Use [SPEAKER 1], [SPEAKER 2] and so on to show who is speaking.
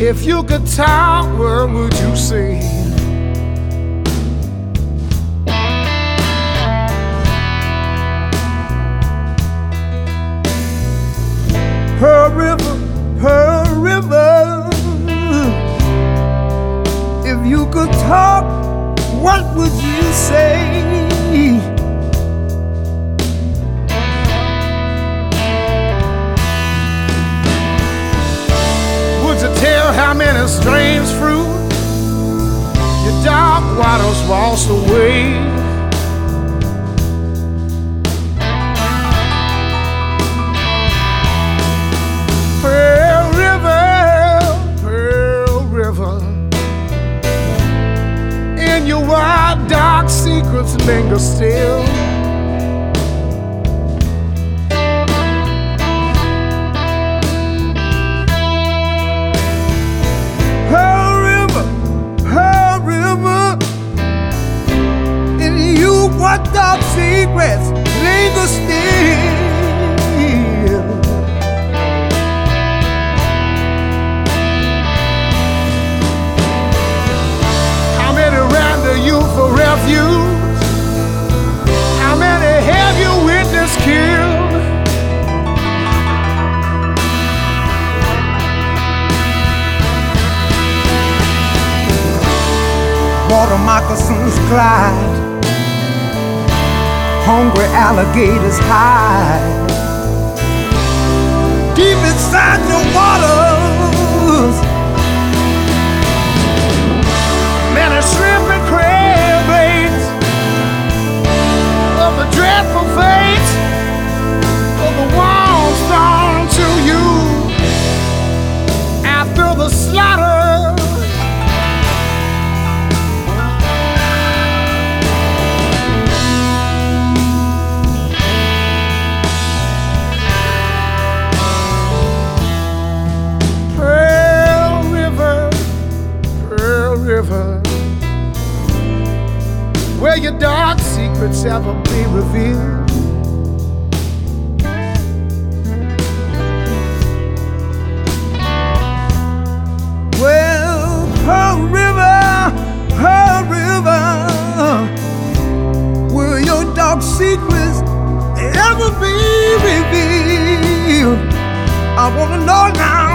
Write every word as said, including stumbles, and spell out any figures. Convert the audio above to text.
[SPEAKER 1] If you could talk, what would you say? Pearl River, Pearl River, if you could talk, what would you say? Would you tell how many strange fruit your dark waters washed away? Pearl River, Pearl River, in your wild dark secrets linger still. Pearl River, Pearl River, in you what dark secrets linger still. You for refuge? How many have you witnessed killed? Water moccasins glide, hungry alligators hide deep inside your waters. Many shrimp and crab legs of the dreadful fate of the ones thrown to you after the slaughter. Pearl River, Pearl River, where your dark secrets ever be revealed. Well, Pearl River, Pearl River, will your dark secrets ever be revealed? I wanna know now.